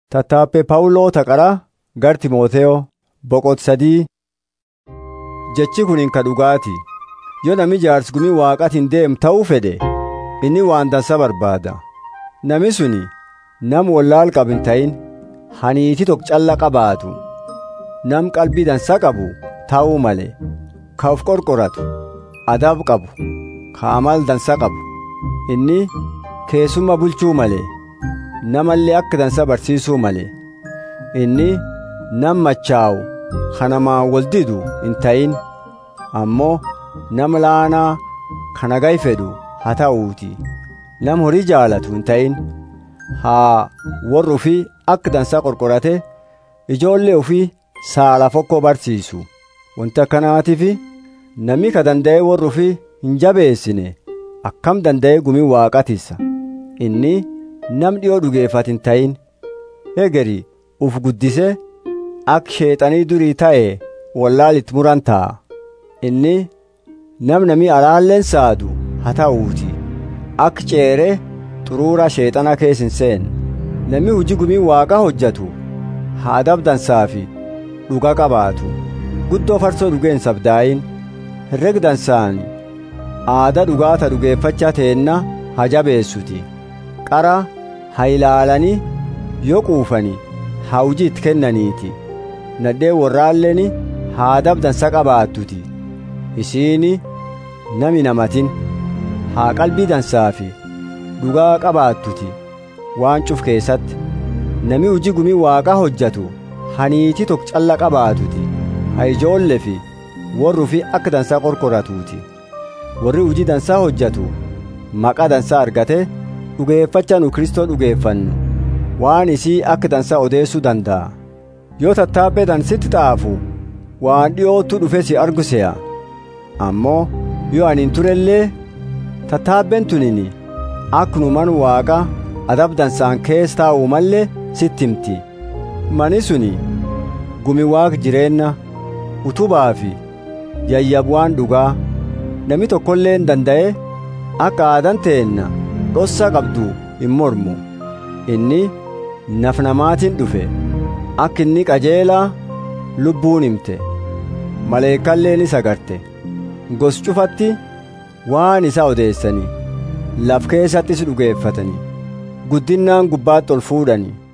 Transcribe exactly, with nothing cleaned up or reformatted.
Tattaaffii Phaawuloo Taqaraa gara Timootewoo boqonnaa sadii. Jechi kun ka dhugaati. Yoo nami jaarsi gumii Waaqaatiin deemu ta'uu fedhe inni waan dansa barbaada. Nami suni nam wallaal qabu hin ta'in, haniitii tokko calla qabaatu, nam qalbii dansa qabu ta'uu malee, ka of qorqoratu, adab qabu, ka amal dansa qabu. Inni keessummaa bulchuu malee, namallee akka dansa barsiisuu malee. Inni nam machaa'u kanamaan wal didu hin ta'in, ammoo nama laanaa kana gay fedhu haa ta'uuti. Nam horii jaalatu hin ta'in, haa warri ufii akka dansa qorqorate ijoollee ufii saala fokkoo barsiisu. Wanta akkanaatiif namni ka danda'e warri ufii hin jabeessine akkam danda'e gumii Waaqaatissa. Inni nam dhiyoo dhugeeffate hin ta'in, egeri uf guddise akka sheexanii durii ta'e wallaalitti muran ta'a. Inni nam namii alaalleen saadu haa ta'uuti. Akka ceeree xuruura sheexana keessa hin seenne. Namni hojii gumii Waaqaa hojjetu haa adab dansaa fi dhuga qabaatu. Guddoo farsoo dhugeen sabdaayin herreg dansaan aadaa dhugaata dhugeeffachaa teenna haa jabeessuti. Qara haa ilaalanii yoo quufani haa hujii itti kennaniiti. Nadhee warraalleen haa adab dansa qabaattuti. Isiini nami namatin haa qalbii dansaa fi dhugaa qabaattuti. Waan cuf keessatti nami hujii gumii Waaqaa hojjetu haniitii tokko calla qabaatuti. Haa ijoollee fi warri ufii akka dansaa qorqoratuuti. Warri hujii dansaa hojjetu maqaa dansaa argate dhugeeffachaa nu Kristoo dhugeeffannu waan isii akka dansaa odeessuu danda'a. Yoo tattaabbee dansitti xaafu waan dhi'ootu dhufe si argu se'a. Ammoo yoo ani hin turellee tattaabbeen tunini akkuma man Waaqa adab dansaan keessa taa'u mallee sitti himti. Mani suni gumi Waaqa jireenya utubaa fi yayyabwaan dhugaa nami tokkollee hin danda'e akka aadan teenna dhossa qabdu hin mormu. Inni naf namaatiin dhufe akka inni qajeelaa lubbuun himte, maleekalleen isa agarte. Gos cufatti waan isaa odeessanii laf keessattis dhugeeffatanii guddinnaan gubbaatti ol fuudhanii.